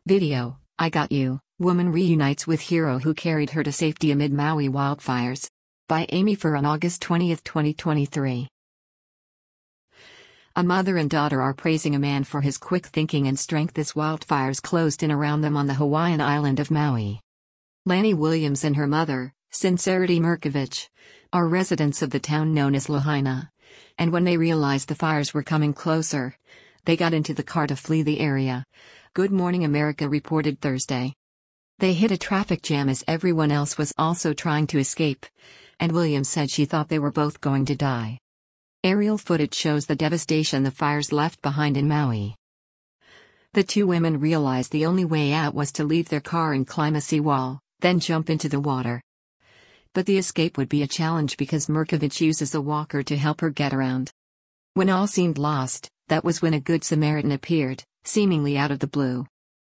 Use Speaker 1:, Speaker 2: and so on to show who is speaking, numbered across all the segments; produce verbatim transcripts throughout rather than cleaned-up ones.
Speaker 1: Video, I Got You, woman reunites with hero who carried her to safety amid Maui wildfires. By Amy Fur on August twentieth, twenty twenty-three. A mother and daughter are praising a man for his quick thinking and strength as wildfires closed in around them on the Hawaiian island of Maui. Lanny Williams and her mother, Sincerity Mirkovich, are residents of the town known as Lahaina, and when they realized the fires were coming closer, they got into the car to flee the area, Good Morning America reported Thursday. They hit a traffic jam as everyone else was also trying to escape, and Williams said she thought they were both going to die. Aerial footage shows the devastation the fires left behind in Maui. The two women realized the only way out was to leave their car and climb a seawall, then jump into the water. But the escape would be a challenge because Mirkovich uses a walker to help her get around. When all seemed lost, that was when a good Samaritan appeared, seemingly out of the blue.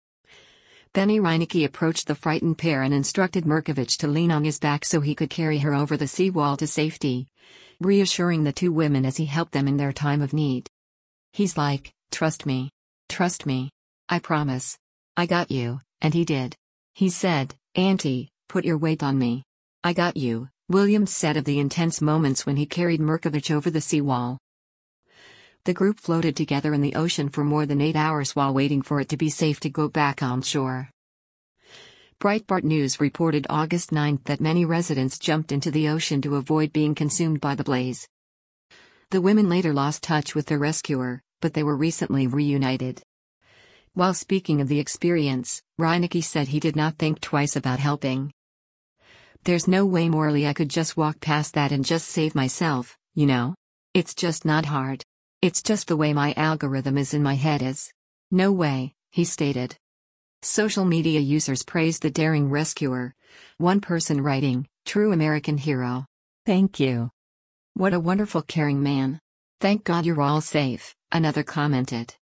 Speaker 1: Benny Reinecke approached the frightened pair and instructed Mirkovich to lean on his back so he could carry her over the seawall to safety, reassuring the two women as he helped them in their time of need. He's like, "Trust me. Trust me. I promise. I got you," and he did. He said, "Auntie, put your weight on me. I got you," Williams said of the intense moments when he carried Mirkovich over the seawall. The group floated together in the ocean for more than eight hours while waiting for it to be safe to go back on shore. Breitbart News reported August ninth that many residents jumped into the ocean to avoid being consumed by the blaze. The women later lost touch with their rescuer, but they were recently reunited. While speaking of the experience, Reinecke said he did not think twice about helping. "There's no way morally I could just walk past that and just save myself, you know? It's just not hard. It's just the way my algorithm is in my head is. No way," he stated. Social media users praised the daring rescuer, one person writing, "True American hero. Thank you. What a wonderful caring man. Thank God you're all safe," another commented.